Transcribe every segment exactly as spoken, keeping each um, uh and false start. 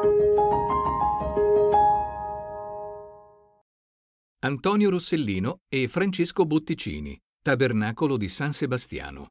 Antonio Rossellino e Francesco Botticini, Tabernacolo di San Sebastiano.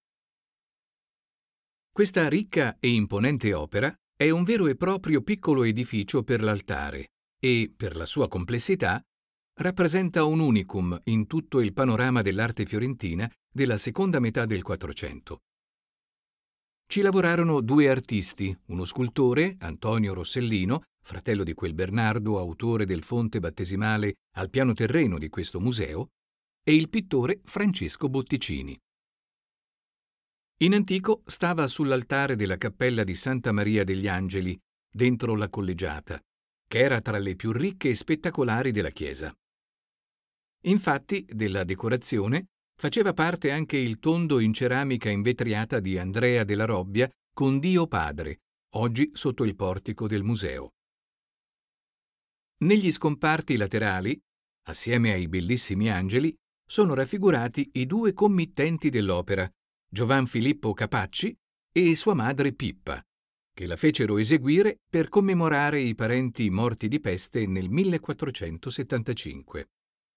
Questa ricca e imponente opera è un vero e proprio piccolo edificio per l'altare e, per la sua complessità, rappresenta un unicum in tutto il panorama dell'arte fiorentina della seconda metà del Quattrocento. Ci lavorarono due artisti, uno scultore, Antonio Rossellino, fratello di quel Bernardo, autore del fonte battesimale al piano terreno di questo museo, e il pittore Francesco Botticini. In antico stava sull'altare della cappella di Santa Maria degli Angeli, dentro la collegiata, che era tra le più ricche e spettacolari della chiesa. Infatti, della decorazione faceva parte anche il tondo in ceramica invetriata di Andrea della Robbia con Dio Padre, oggi sotto il portico del museo. Negli scomparti laterali, assieme ai bellissimi angeli, sono raffigurati i due committenti dell'opera, Giovan Filippo Capacci e sua madre Pippa, che la fecero eseguire per commemorare i parenti morti di peste nel millequattrocentosettantacinque.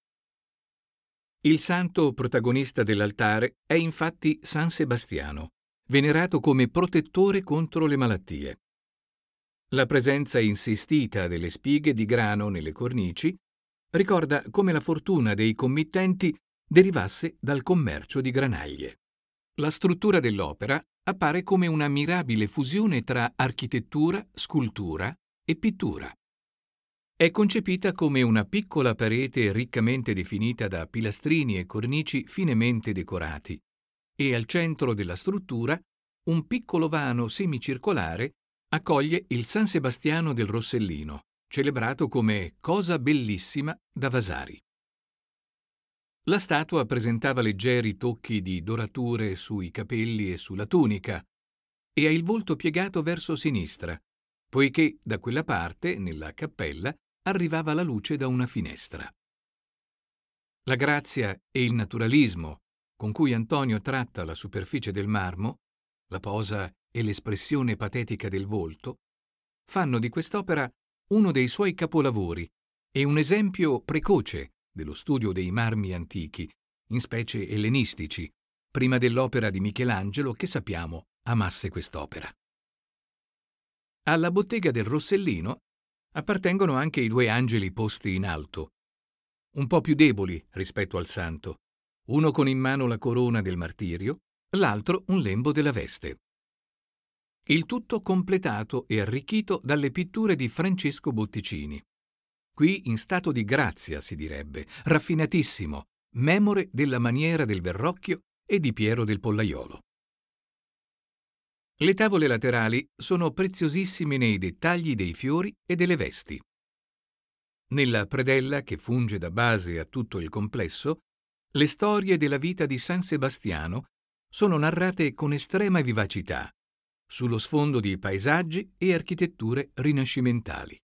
Il santo protagonista dell'altare è infatti San Sebastiano, venerato come protettore contro le malattie. La presenza insistita delle spighe di grano nelle cornici ricorda come la fortuna dei committenti derivasse dal commercio di granaglie. La struttura dell'opera appare come una mirabile fusione tra architettura, scultura e pittura. È concepita come una piccola parete riccamente definita da pilastrini e cornici finemente decorati, e al centro della struttura un piccolo vano semicircolare accoglie il San Sebastiano del Rossellino, celebrato come cosa bellissima da Vasari. La statua presentava leggeri tocchi di dorature sui capelli e sulla tunica e ha il volto piegato verso sinistra, poiché da quella parte, nella cappella, arrivava la luce da una finestra. La grazia e il naturalismo con cui Antonio tratta la superficie del marmo, la posa e l'espressione patetica del volto, fanno di quest'opera uno dei suoi capolavori e un esempio precoce dello studio dei marmi antichi, in specie ellenistici, prima dell'opera di Michelangelo che sappiamo amasse quest'opera. Alla bottega del Rossellino appartengono anche i due angeli posti in alto, un po' più deboli rispetto al santo, uno con in mano la corona del martirio, l'altro un lembo della veste. Il tutto completato e arricchito dalle pitture di Francesco Botticini. Qui in stato di grazia, si direbbe, raffinatissimo, memore della maniera del Verrocchio e di Piero del Pollaiolo. Le tavole laterali sono preziosissime nei dettagli dei fiori e delle vesti. Nella predella, che funge da base a tutto il complesso, le storie della vita di San Sebastiano sono narrate con estrema vivacità, sullo sfondo di paesaggi e architetture rinascimentali.